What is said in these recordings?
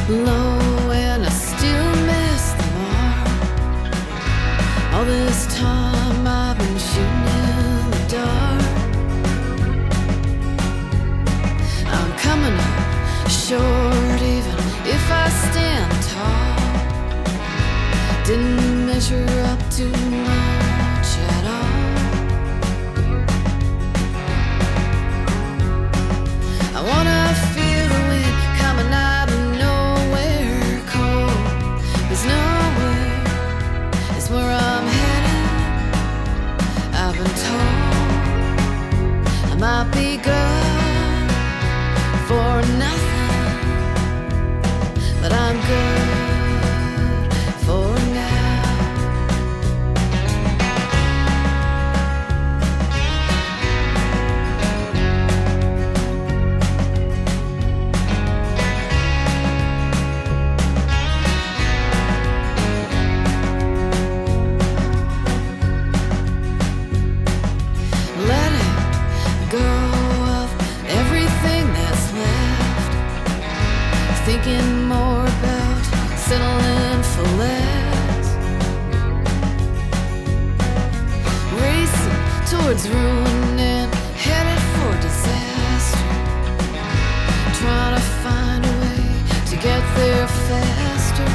low and I still miss the mark. All this time I've been shooting in the dark. I'm coming up short even if I stand tall. Didn't measure up to much at all. I wanna feel the wind coming out of nowhere cold. There's nowhere, it's where I'm headed. I've been told I might be good for nothing, but I'm good for now. Letting go of everything that's left, thinking more about settling for less, racing towards ruin and headed for disaster, trying to find a way to get there faster.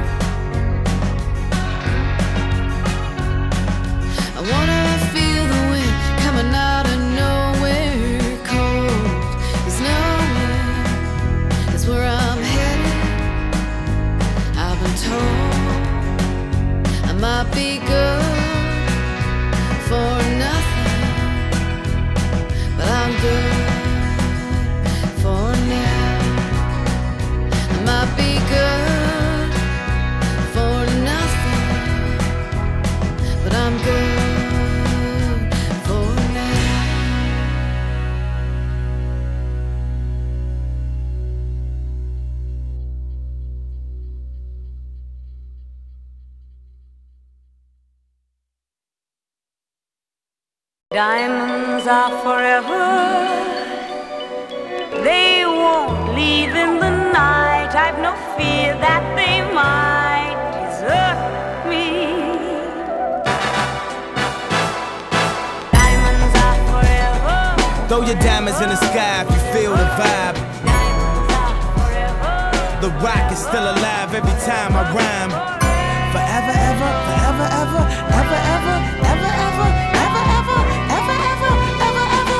I wanna feel the wind coming out of nowhere cold. There's nowhere, it's where I'm headed. I've been told I might be good for nothing, but I'm good for now. I might be good for nothing, but I'm good for now. Diamonds are forever. They won't leave in the night. I've no fear that they might desert me. Diamonds are forever. Throw your diamonds in the sky if you feel the vibe. Diamonds are forever. The rock is still alive every time I rhyme. Forever, ever, forever, ever, ever, ever, ever, ever, ever, ever, ever, ever, ever, ever.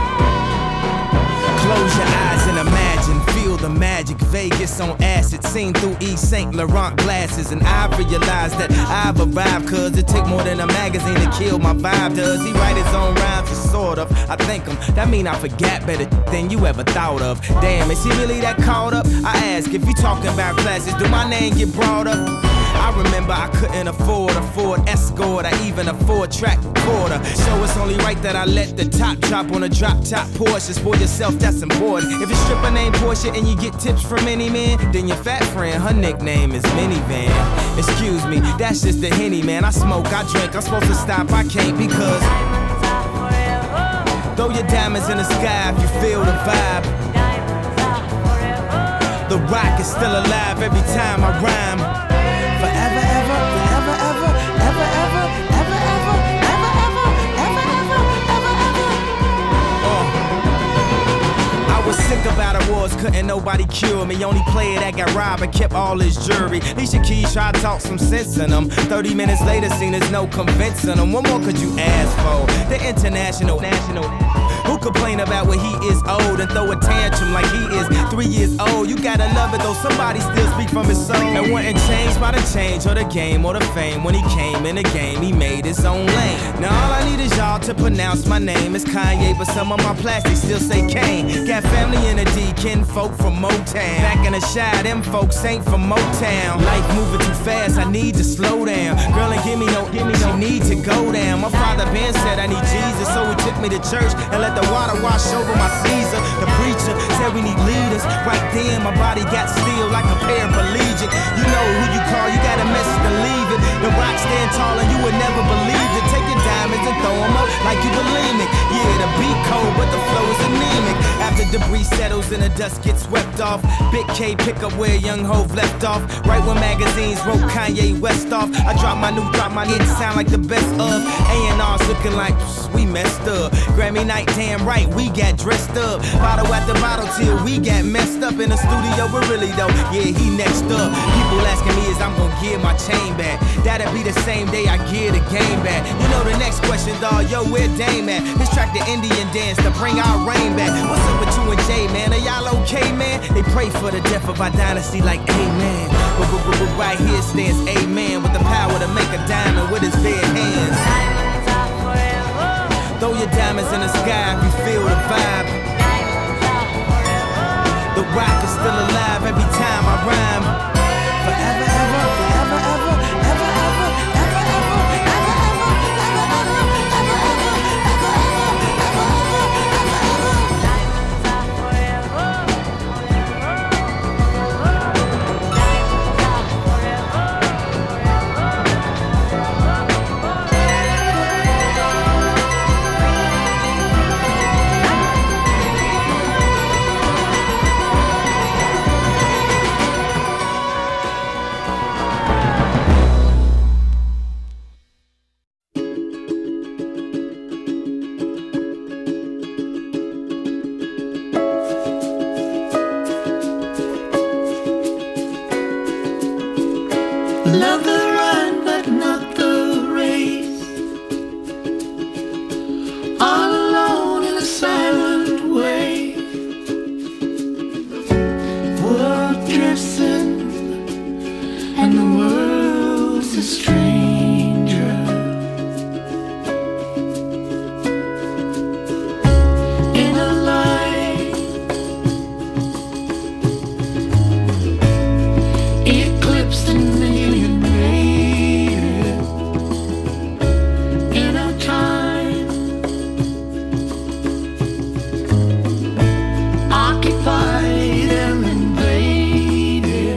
Close your eyes and imagine, feel the magic. Vegas on acid, seen through Yves Saint Laurent glasses. And I realized that I've arrived, cause it take more than a magazine to kill my vibe. Does he write his own rhymes? Sort of. I think him, that mean I forget better than you ever thought of. Damn, is he really that caught up? I ask, if you talking about classes, do my name get brought up? I remember I couldn't afford a Ford Escort or even a 4-track recorder. So it's only right that I let the top drop on a drop-top Porsche. For yourself, that's important. If your stripper named Portia and you get tips from any man, then your fat friend, her nickname is Minivan. Excuse me, that's just the Henny, man. I smoke, I drink, I'm supposed to stop, I can't because Diamonds are forever. throw your diamonds in the sky if you feel the vibe. Diamonds are forever. The rock is still alive every time I rhyme. Forever, ever, forever, ever, ever, ever, ever, ever, ever, ever, ever, ever, ever, ever. I was sick about awards, couldn't nobody cure me. Only player that got robbed and kept all his jewelry. Alicia Keys tried to talk some sense in them. 30 minutes later, seen there's no convincing them. What more could you ask for? The international, national. Who complain about when he is old and throw a tantrum like he is 3 years old? You gotta love it though, somebody still speak from his soul. And wasn't changed by the change or the game or the fame. When he came in the game, he made his own lane. Now all I need is y'all to pronounce my name. It's Kanye, but some of my plastics still say Kane. Got family in the D, kin folk from Motown. Back in the Shire, them folks ain't from Motown. Life moving too fast, I need to slow down. Girl, ain't give me no, she need to go down. My father Ben said I need Jesus, so he took me to church and let the water wash over my Caesar. The preacher said we need leaders. Right then, my body got still like a paraplegic. You know who you call, you got a message to leave it. The rock stand tall and you would never believe it. Take your diamonds banners and throw them up like you bulimic. Yeah, the beat cold, but the flow is anemic. After debris settles and the dust gets swept off, Big K pick up where Young Hov left off. Right when magazines wrote Kanye West off, I drop my new, it sound like the best of. A&R's looking like we messed up. Grammy night, damn right, we got dressed up. Bottle after bottle till we got messed up in the studio, but really though, yeah, he next up. People asking me is I'm gonna give my chain back. That'll be the same day I give the game back. You know the next question, dawg, yo, where Dame at? This track the Indian dance to bring our rain back. What's up with you and Jay, man? Are y'all okay, man? They pray for the death of our dynasty like amen. But right here stands amen, with the power to make a diamond with his bare hands. Diamonds are forever. Throw your diamonds in the sky if you feel the vibe. Diamonds are forever. The rock is still alive every time I rhyme. Forever, ever, forever, ever, ever, ever, ever, ever, ever, ever, ever, ever, ever, ever, ever, ever, ever. Diamonds are forever. Love the run, but not the race. All alone in a silent way. World drifts in, and the world's a stranger. In a light, eclipsed in occupied and invaded.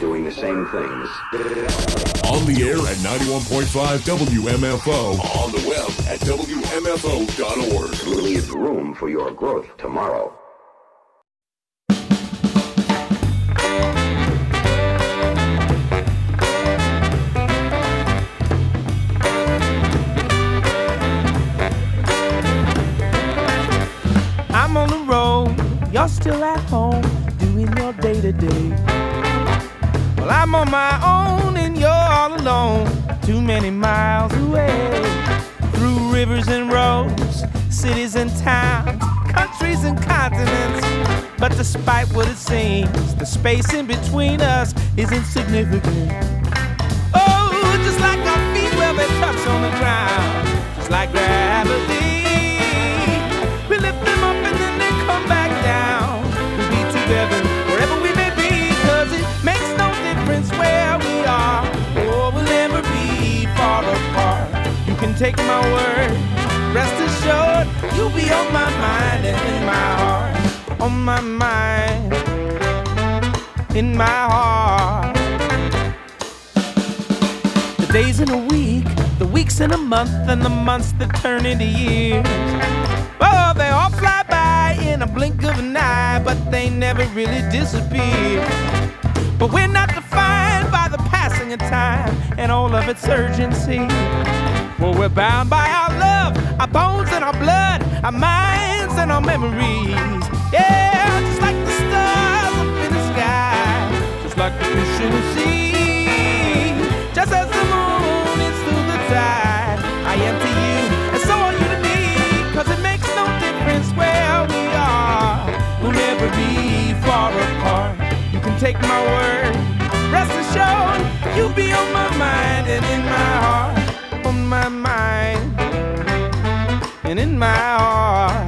doing the same things. On the air at 91.5 WMFO. On the web at WMFO.org. Leave room for your growth tomorrow. I'm on the road, you're still at home, doing your day-to-day. Well, I'm on my own and you're all alone, too many miles away. Through rivers and roads, cities and towns, countries and continents. But despite what it seems, the space in between us is insignificant. Oh, just like our feet, well, they touch on the ground, just like gravity. We lift them up and then they come back down. We'll be together wherever we may be, 'cause it makes no difference where we are. Oh, we'll never be far apart. You can take my word, rest assured, you'll be on my mind and in my heart. On my mind, in my heart. The days in a week, the weeks in a month, and the months that turn into years. Oh, they all fly by in a blink of an eye, but they never really disappear. But we're not defined by the passing of time and all of its urgency. Well, we're bound by our love, our bones and our blood, our minds and our memories. Yeah, just like the stars up in the sky, just like the fish in the sea. Just as the moon is through the tide, I am to you, and so are you to me. 'Cause it makes no difference where we are, we'll never be far apart. You can take my word, rest assured, you'll be on my mind and in my heart. On my mind and in my heart.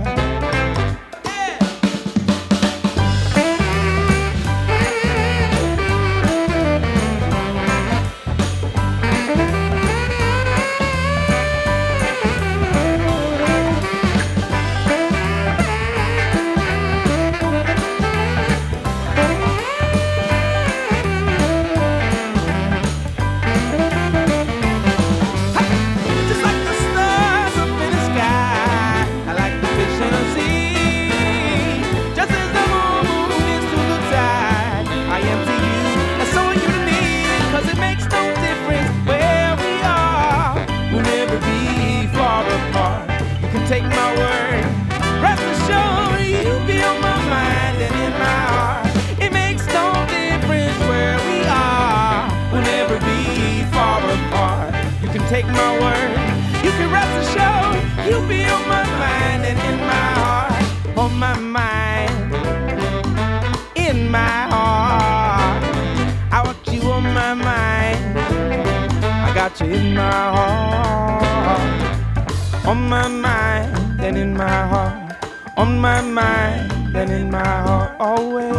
Take my word, rest assured, you'll be on my mind and in my heart. It makes no difference where we are, we'll never be far apart. You can take my word, you can rest assured, you'll be on my mind and in my heart. On my mind, in my heart. I want you on my mind, I got you in my heart. On my mind and in my heart. On my mind and in my heart. Always.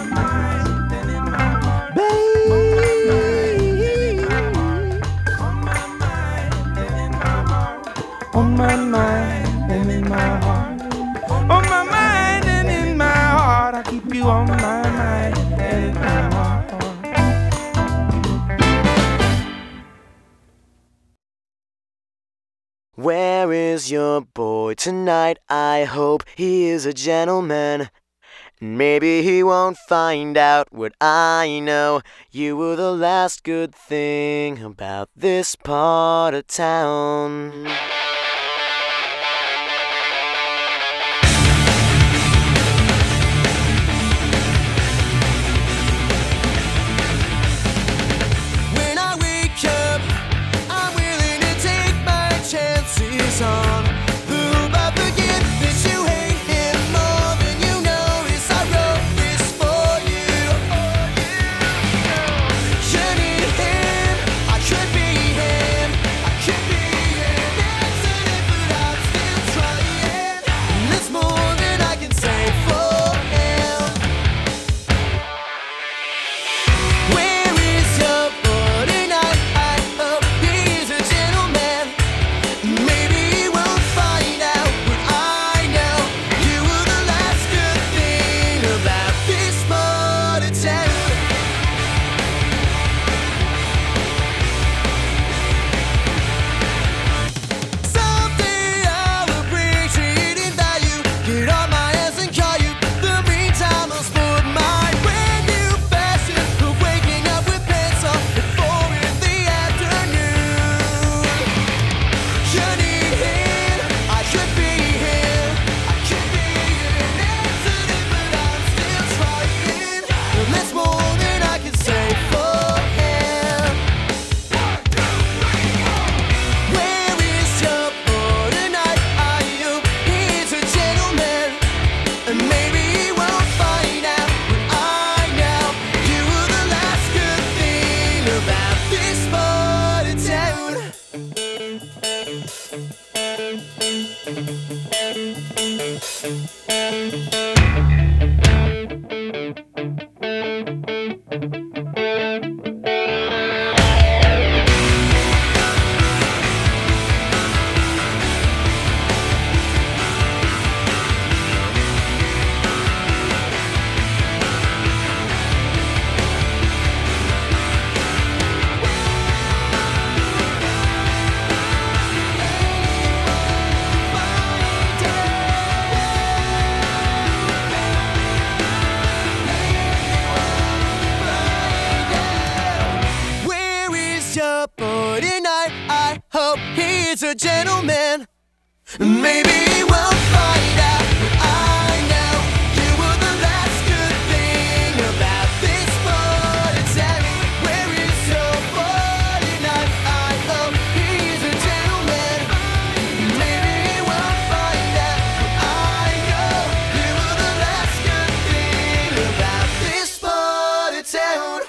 Babe. On my mind and in my heart. On my mind and in my heart. On my mind and in my heart. I keep you on my mind and in my heart. Where is your boy tonight? I hope he is a gentleman. Maybe he won't find out what I know. You were the last good thing about this part of town. On who but forget that you hate him more than you notice. I wrote this for you. You need him, I could be him, I could be him. It's a is a gentleman. Maybe he won't find out, but I know you were the last good thing about this party town. Where is your 49? I hope he's a gentleman. Maybe he won't find out, but I know you were the last good thing about this party town.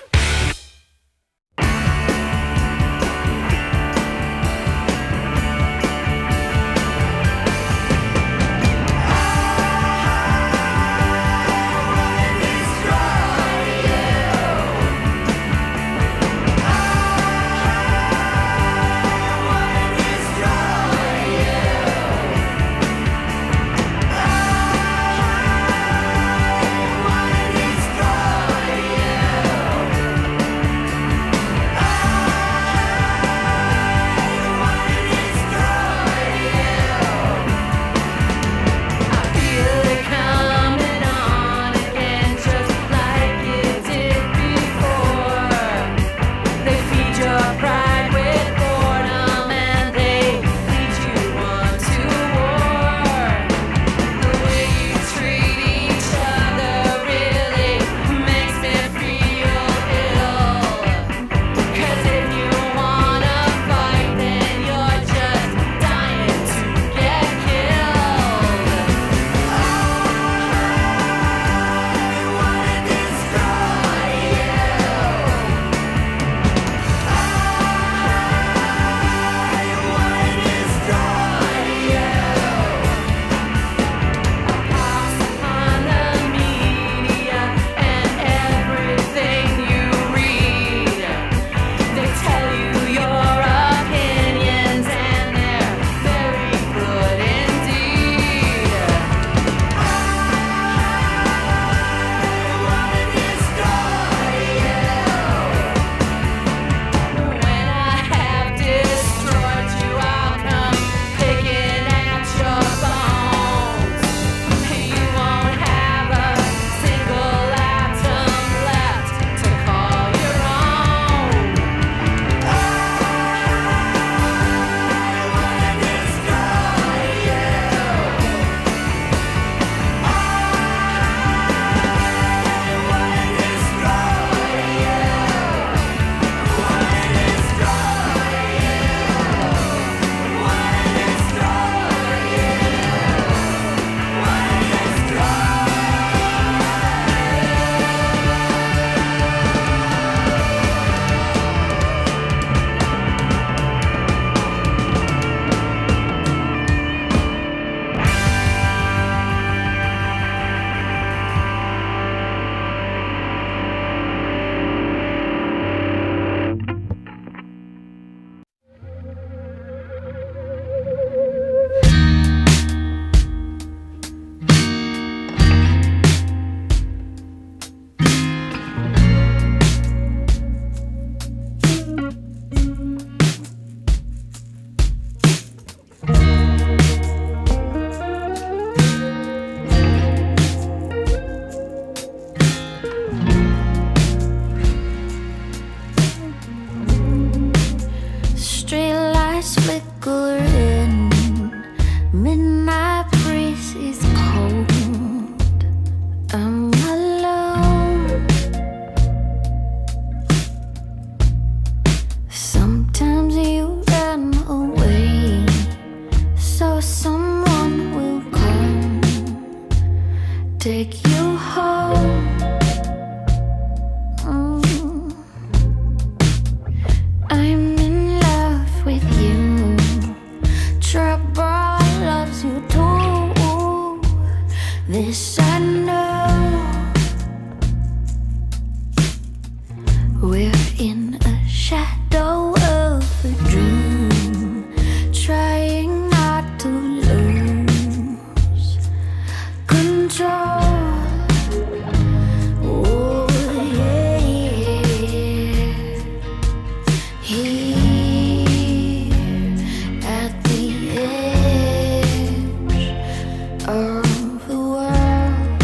take you home. I'm in love with you. Trouble loves you too. This I know. We're in a shadow of a dream, trying not to lose control. Oh yeah, here at the edge of the world.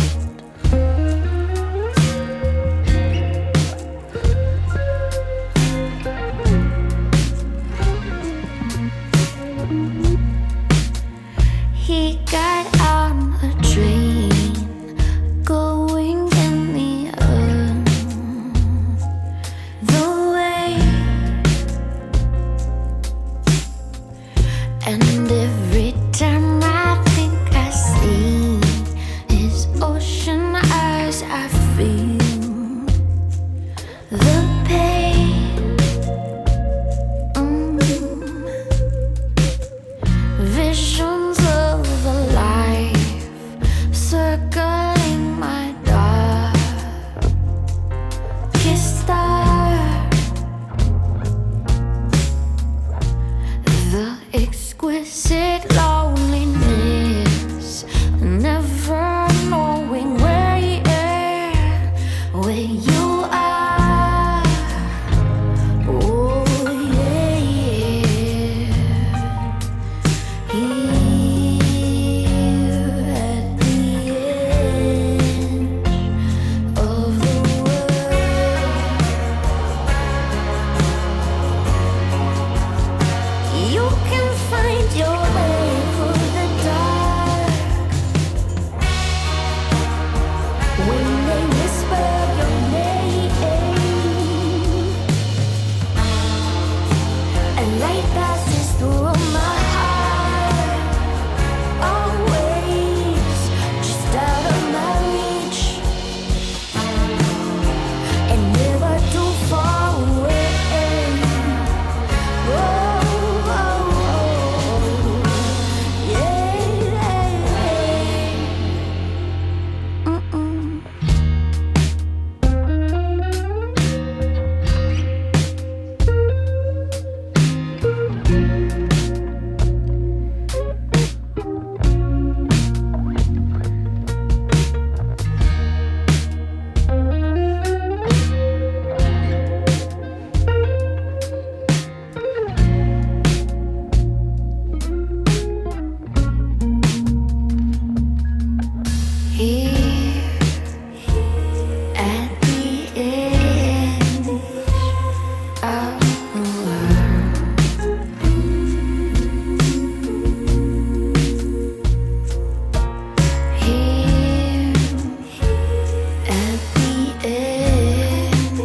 of the world. Here at the edge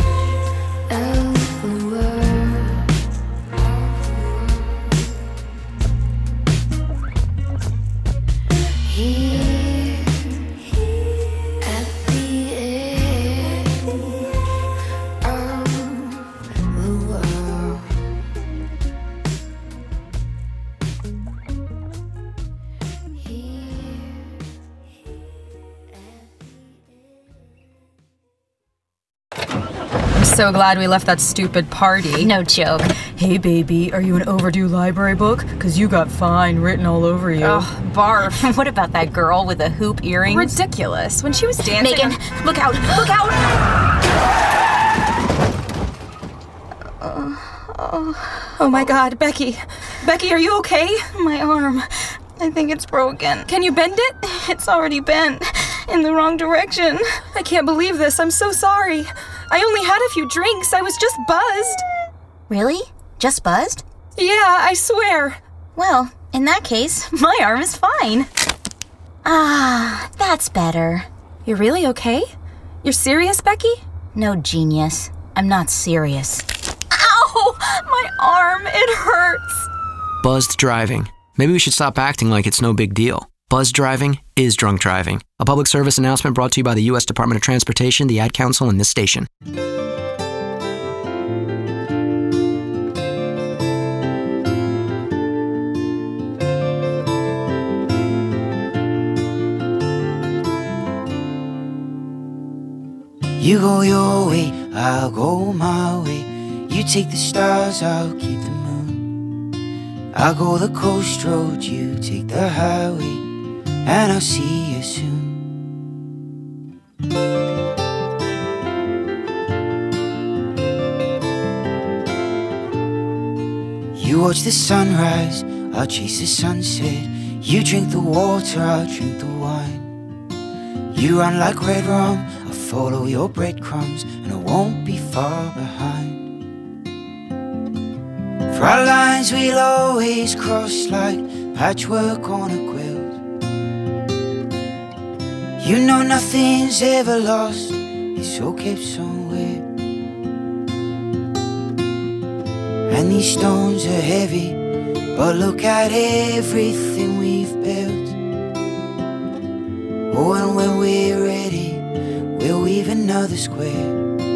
of the world. Here at the edge of the world. I'm so glad we left that stupid party. No joke. Hey baby, are you an overdue library book? Cause you got fine written all over you. Ugh, barf. What about that girl with the hoop earrings? Ridiculous. When she was dancing. Megan, look out! Look out! Oh my god, Becky. Becky, are you okay? My arm. I think it's broken. Can you bend it? It's already bent in the wrong direction. I can't believe this. I'm so sorry. I only had a few drinks. I was just buzzed. Really? Just buzzed? Yeah, I swear. Well, in that case, my arm is fine. Ah, that's better. You're really okay? You're serious, Becky? No, genius. I'm not serious. Ow! My arm, it hurts. Buzzed driving. Maybe we should stop acting like it's no big deal. Buzzed driving is drunk driving. A public service announcement brought to you by the U.S. Department of Transportation, the Ad Council, and this station. You go your way, I'll go my way. You take the stars, I'll keep the moon. I'll go the coast road, you take the highway, and I'll see you soon. You watch the sunrise, I'll chase the sunset. You drink the water, I'll drink the wine. You run like red rum, I'll follow your breadcrumbs, and I won't be far behind. For our lines we'll always cross like patchwork on a quilt. You know nothing's ever lost, it's all kept somewhere. And these stones are heavy, but look at everything we've built. Oh, and when we're ready, we'll weave another square.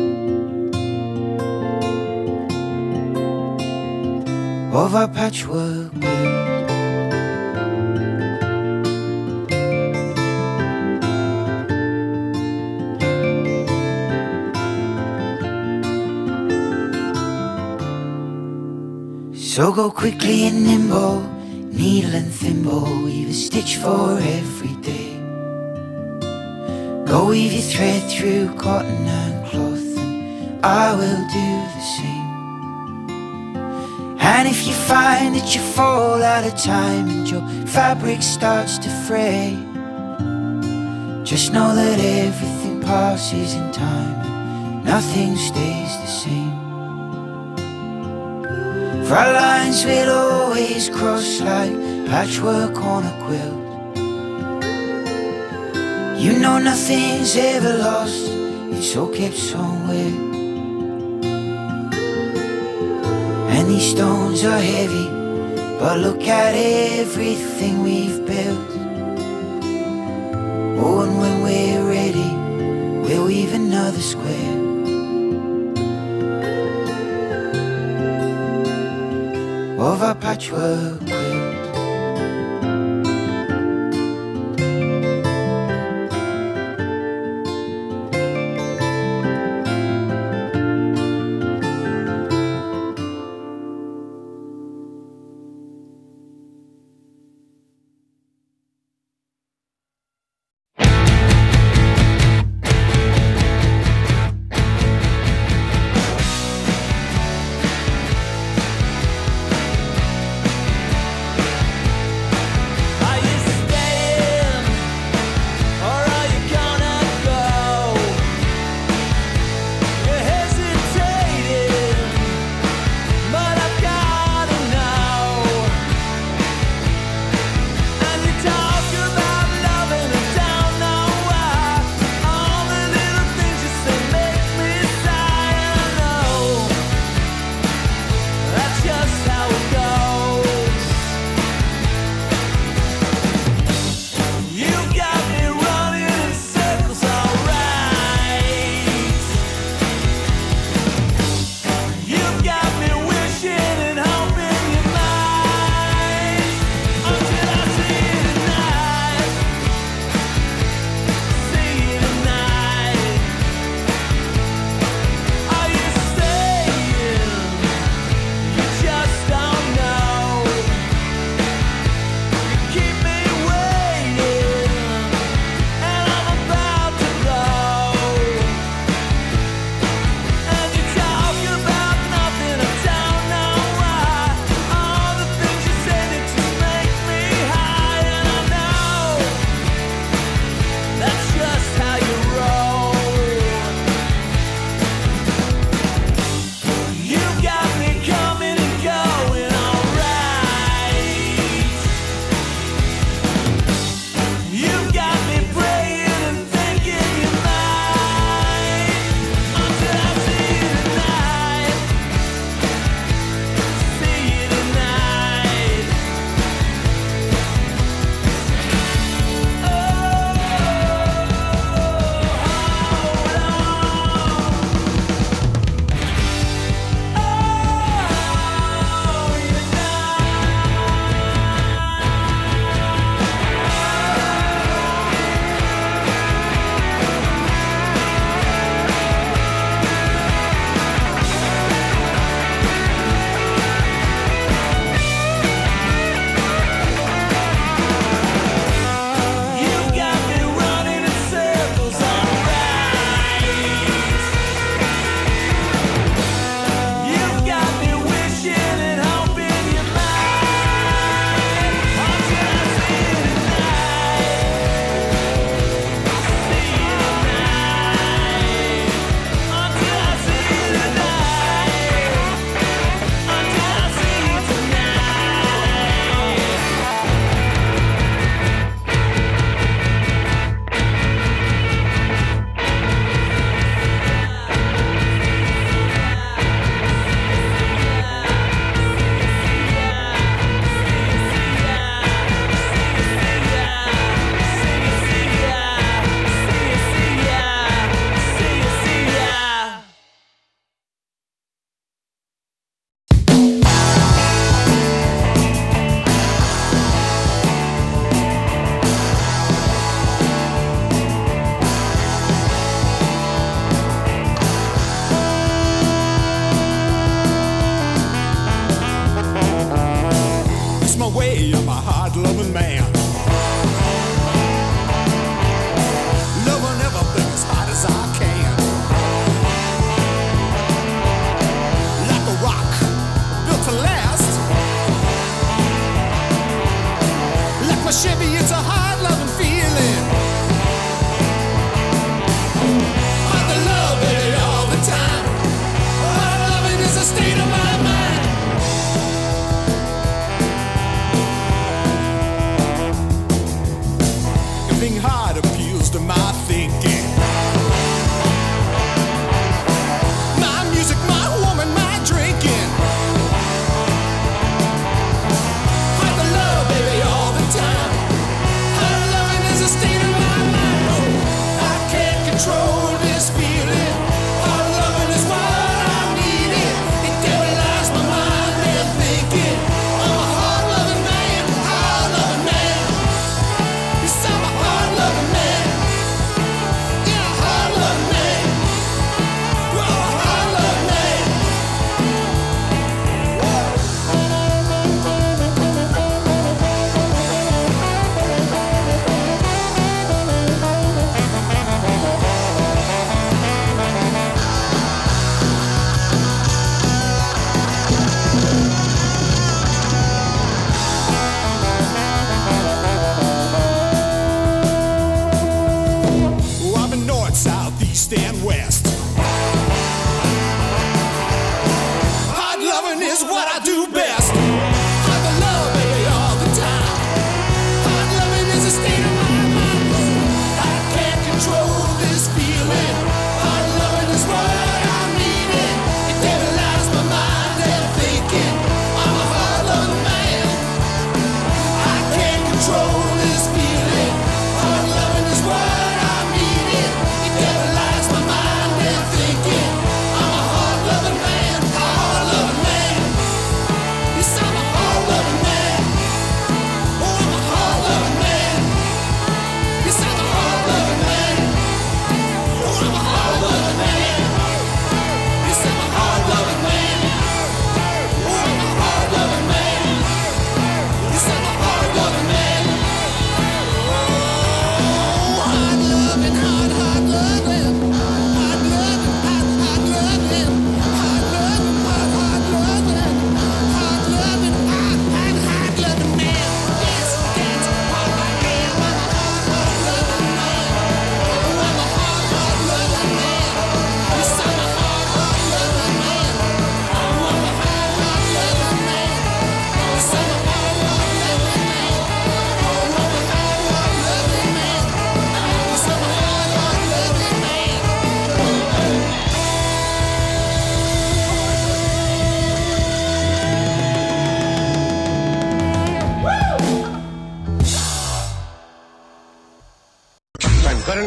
Of our patchwork quilt. So go quickly and nimble, needle and thimble, weave a stitch for every day. Go weave your thread through cotton and cloth, and I will do the same. And if you find that you fall out of time and your fabric starts to fray, just know that everything passes in time and nothing stays the same. For our lines will always cross like patchwork on a quilt. You know nothing's ever lost, it's all kept somewhere. And these stones are heavy, but look at everything we've built. Oh, and when we're ready, we'll weave another square. Of our patchwork quilt.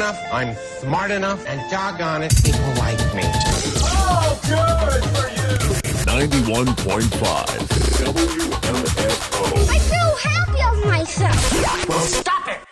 enough, I'm smart enough, and doggone it, people like me. Oh, good for you! 91.5 WMFO. I feel happy of myself. Well, stop it!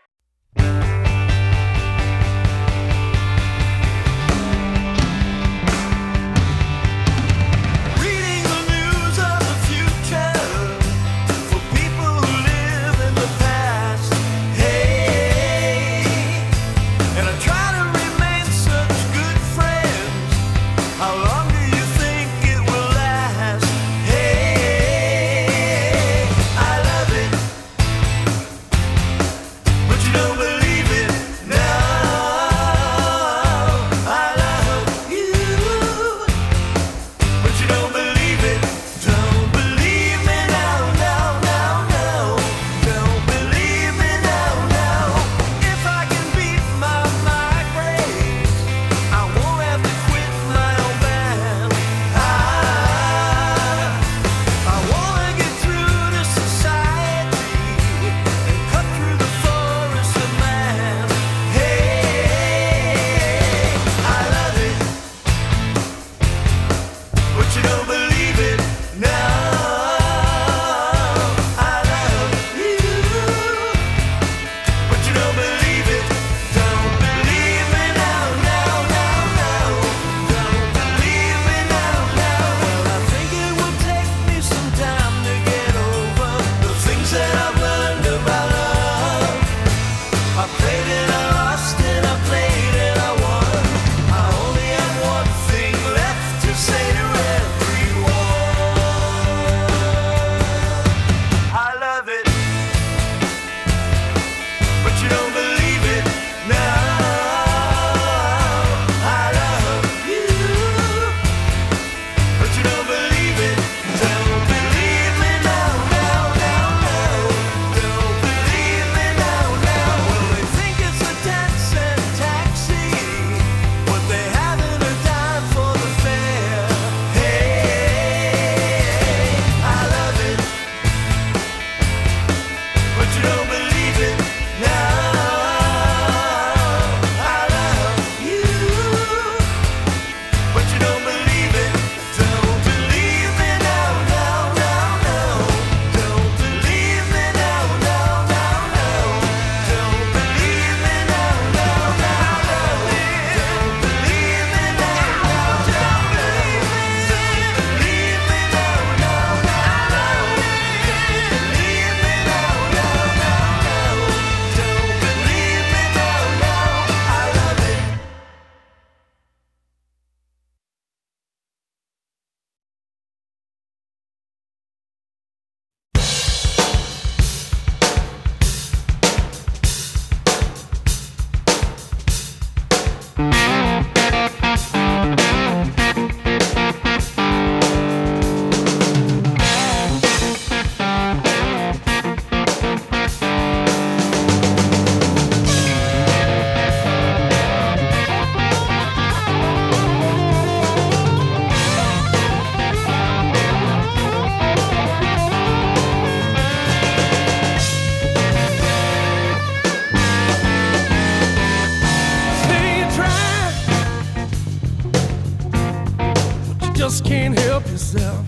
just can't help yourself.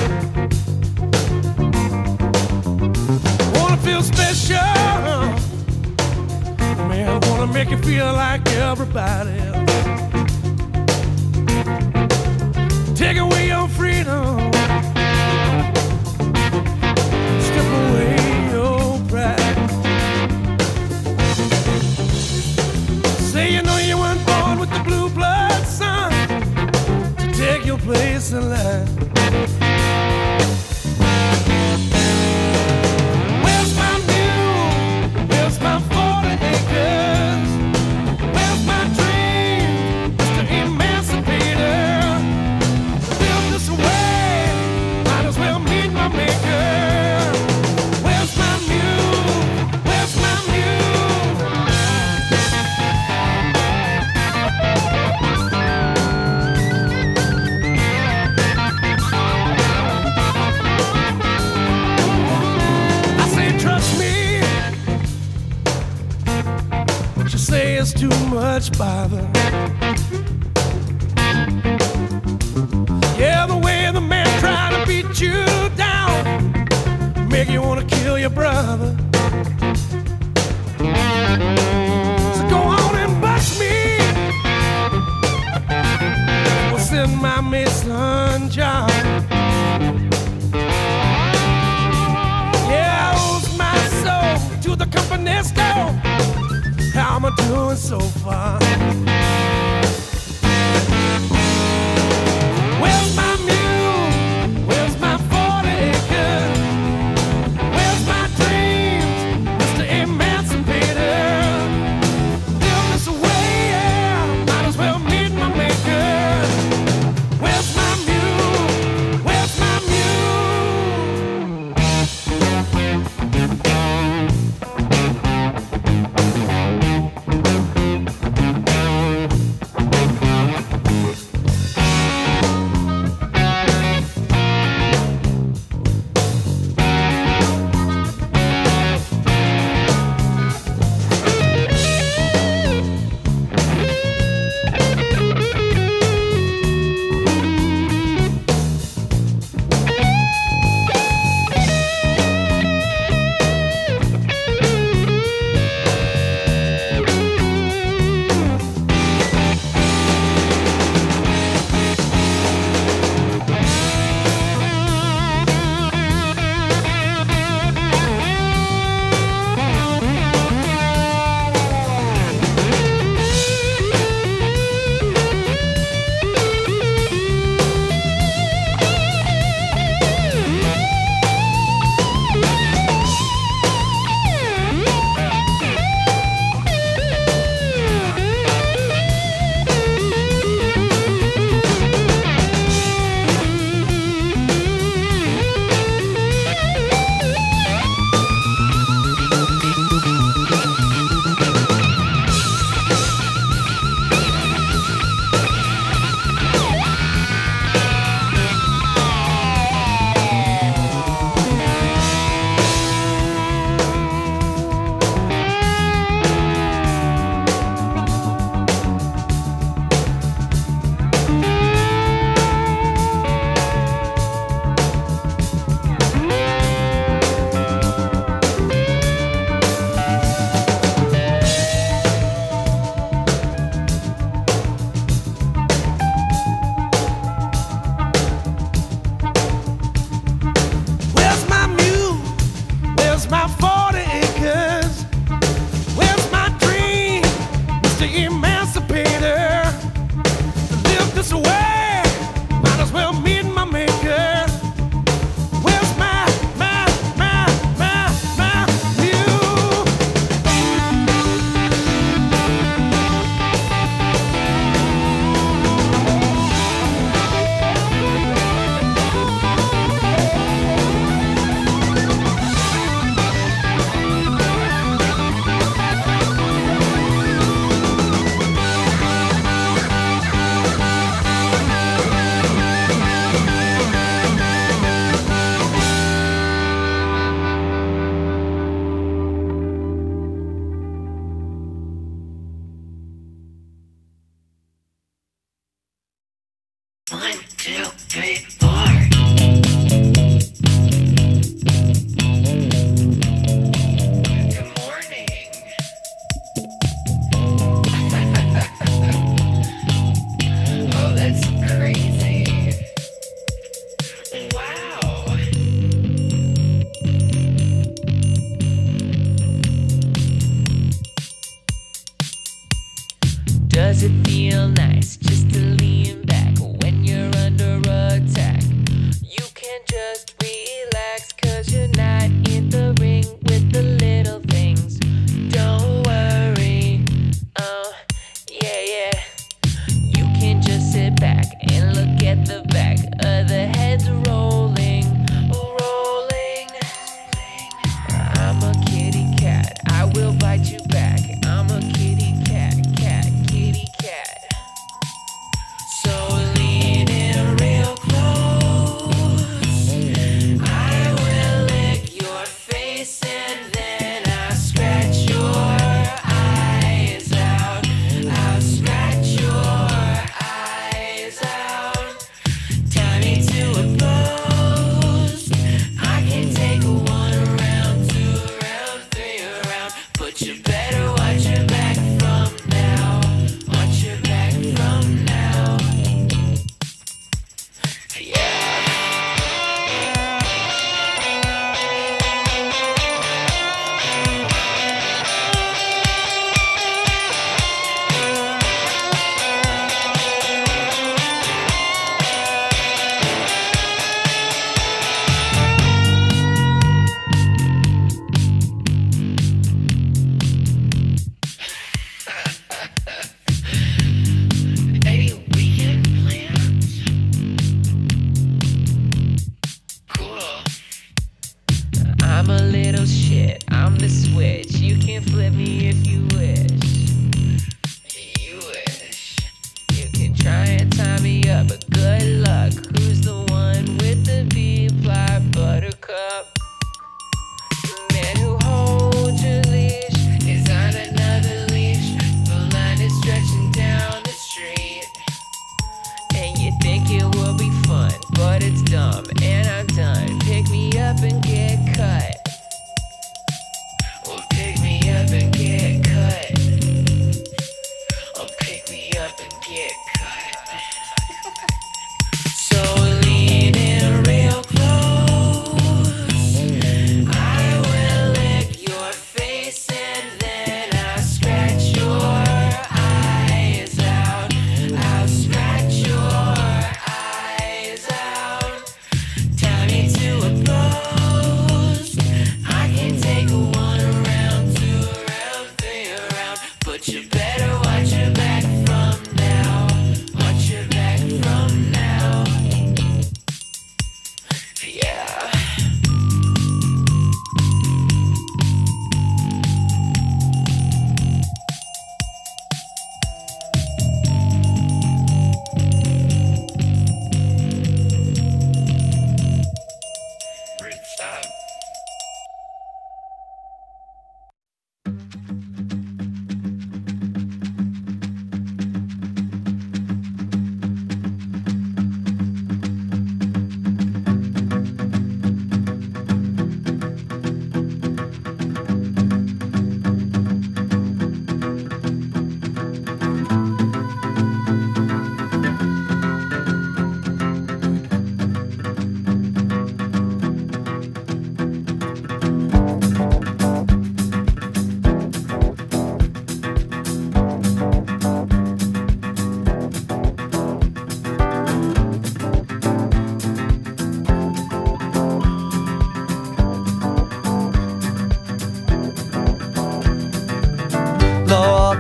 Wanna feel special, man, I wanna make you feel like everybody else. Take away your freedom, strip away your pride. Say you know you weren't born with the blue blood, son, to take your place in line. Where's my mule? Where's my 40 acres? Where's my dream, Mr. Emancipator? Build this way, might as well meet my maker. Where's my mule? Where's my mule? is too much bother. Yeah, the way the man tried to beat you down, make you wanna kill your brother. So go on and bust me. We'll send my Mason John. Yeah, I owes my soul to the company store. How am I doing so far? Where's my mule? Where's my 40 acres? Where's my dreams, Mr. Emancipator? Live this way, yeah, might as well meet my maker. Where's my mule? Where's my mule?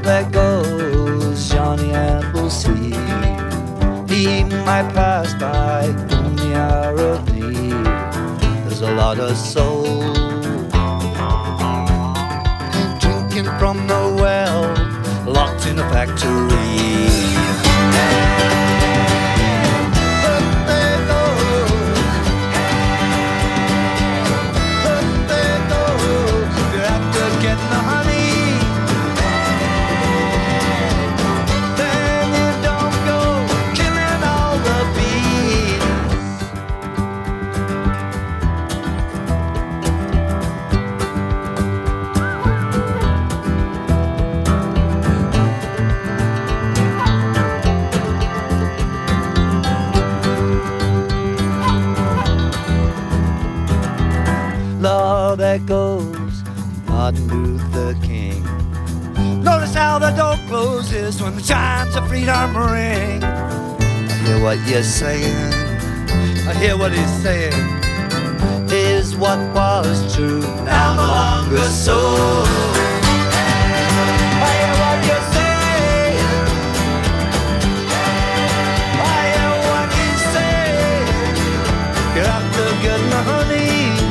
there goes Johnny Appleseed. He might pass by in the hour of need. There's a lot of soul drinking from the well, locked in a factory. Lord, there goes Martin Luther King. Notice how the door closes when the chimes of freedom ring. I hear what you're saying, I hear what he's saying. Is what was true now no longer so. I hear what you're saying, I hear what he's saying. Get up to get my honey.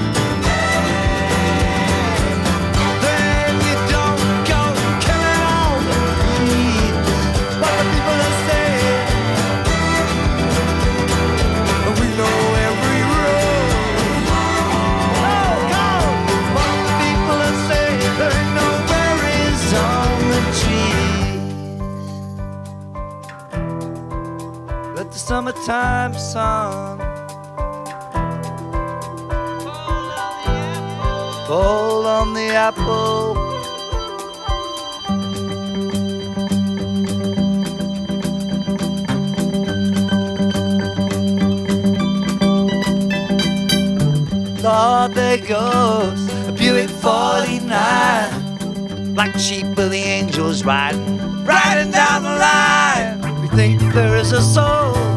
Let the summertime sun fall on the apple. Lord, there goes a Buick 49, black sheep with the angels riding down the line. We think there is a soul